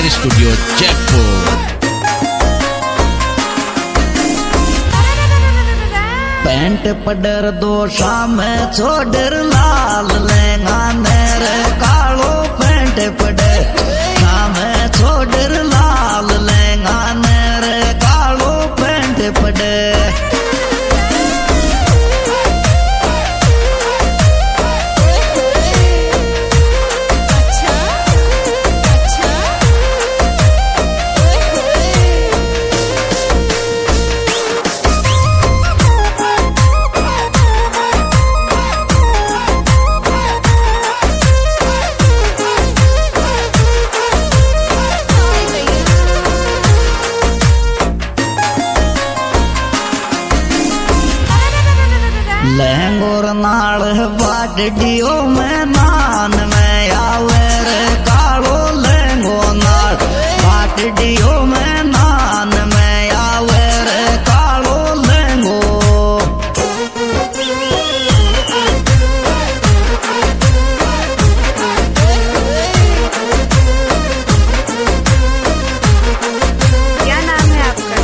Tiger studio Jaipur. पैंट पडर दो शाम छोडर लाल लहंगा मेरे कालो पैंट पडर शाम छोडर लाल लहंगा मेरे कालो पैंट पडर। लहंगोर नाल बाडियो में नान में आवे रे कालो लहंगो नाल बाडियो में नान में आवे रे कालो लहंगो। क्या नाम है आपका?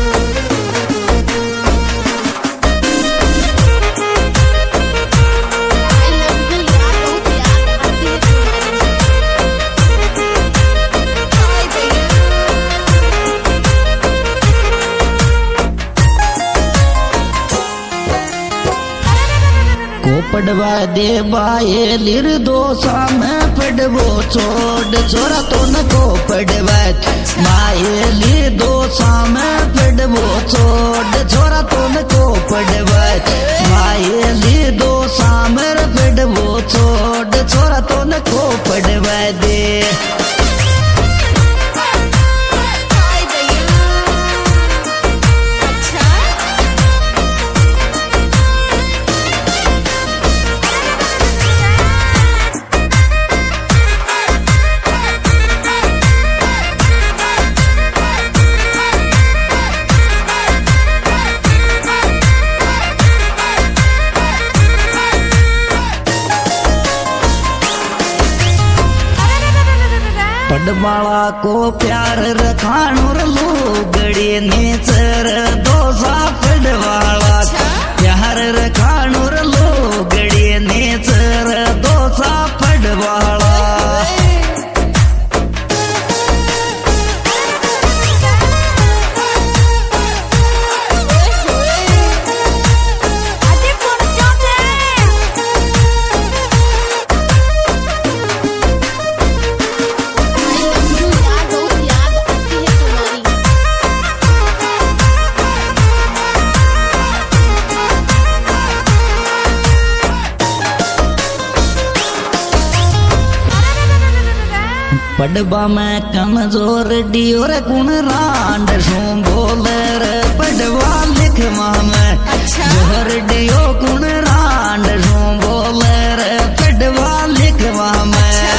को पड़वा दे बाये लिर दो सामे पड़वो छोड़ छोरा तो न को पड़वा बाये लिर दो सामे पड़वो छोड़ छोरा तो न को पड़वा बाये लिर दो सामे पड़वो छोड़ छोरा तो न को पड़वा दे। पडवाला को प्यार रखाणुर लूगड़ी नेचर दोसा पडवाला प्यार रखाणुर लूगड़ी नेचर दोसा पडवाला। पडबा में कमजोर डियोर गुण रांड शू बोले रे पडवा लिखवा में जोहर डियो गुण रांड शू बोले रे पडवा लिखवा में।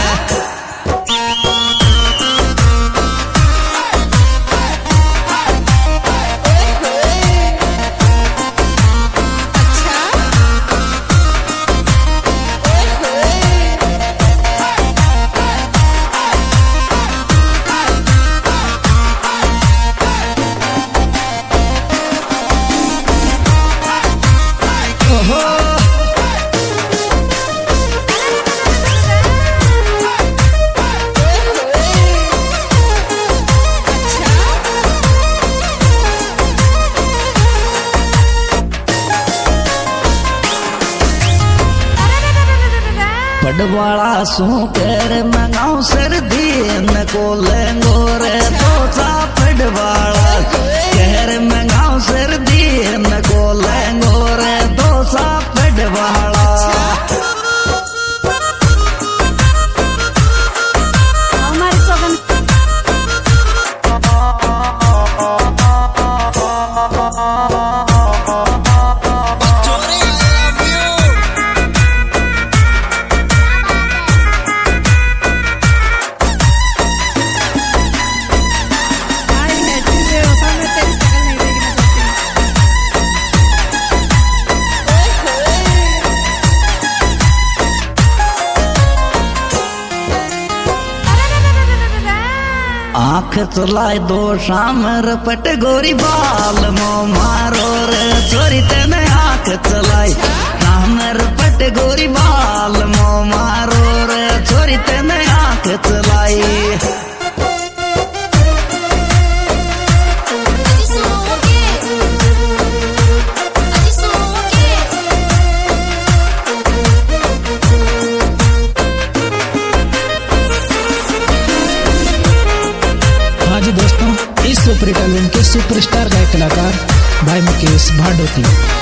पडवाला सू कर मंगाऊ सर्दी न को लेंगो रे तो सा पडवाला कर मंगाऊ सर्दी न को लेंगो रे तो सा पडवाला। आँख चलाए दो शामर पट गोरी बाल मो मारो रे छोरी तेने आँख चलाई शामर पट गोरी बाल मो मारो रे छोरी तेने आँख चलाई सुपर हिट एल्बम के सुपरस्टार गायक कलाकार भाई मुकेश भाडोती।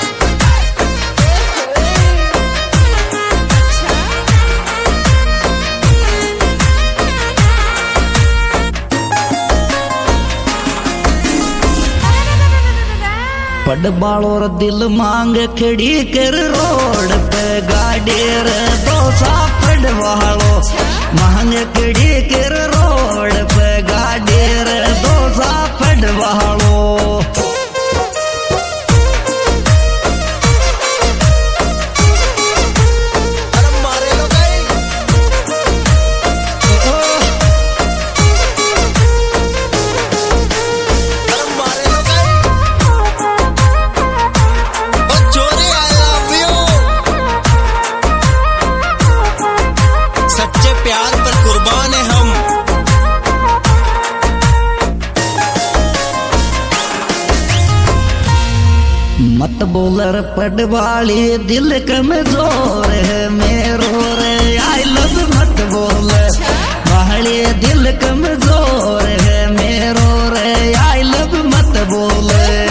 पड बालो र दिल मांग खड़ी कर रोड पे गाड़ी रे दोसा पड वालो मांग खड़ी कर रोड पे गाड़ी रे दोसा पड वालो मत बोलर पडवाली दिल कमजोर है मेरो रे आई लव मत बोल वाली दिल कमजोर है मेरो रे आई लव मत बोल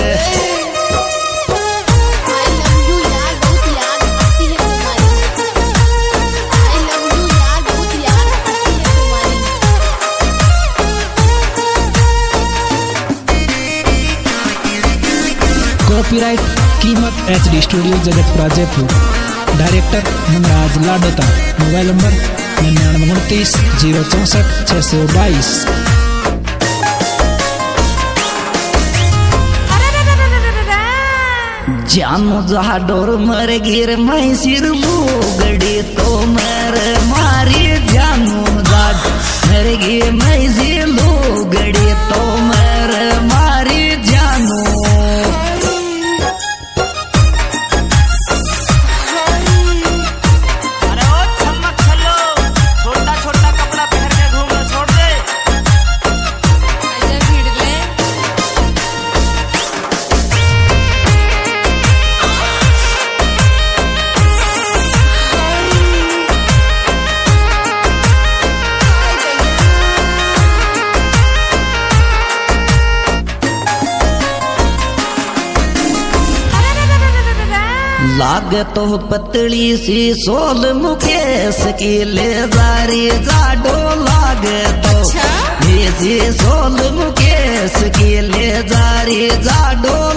कॉपीराइट कीमत HD studio Jagatpura Jaipur. Director Manraj Ladota. Mobile number 9929 064 622। जानो जहा डोर मर गिर मैं सिर लूगड़ी तो मर मारी जानो जाग मर गिर मैं सिर लूगड़ी तो मर मारी जानो लाग तो पतली सी सोल मुकेश की ले जारी जाडो लाग तो भेजी सोल मुकेश की ले जारी जाडो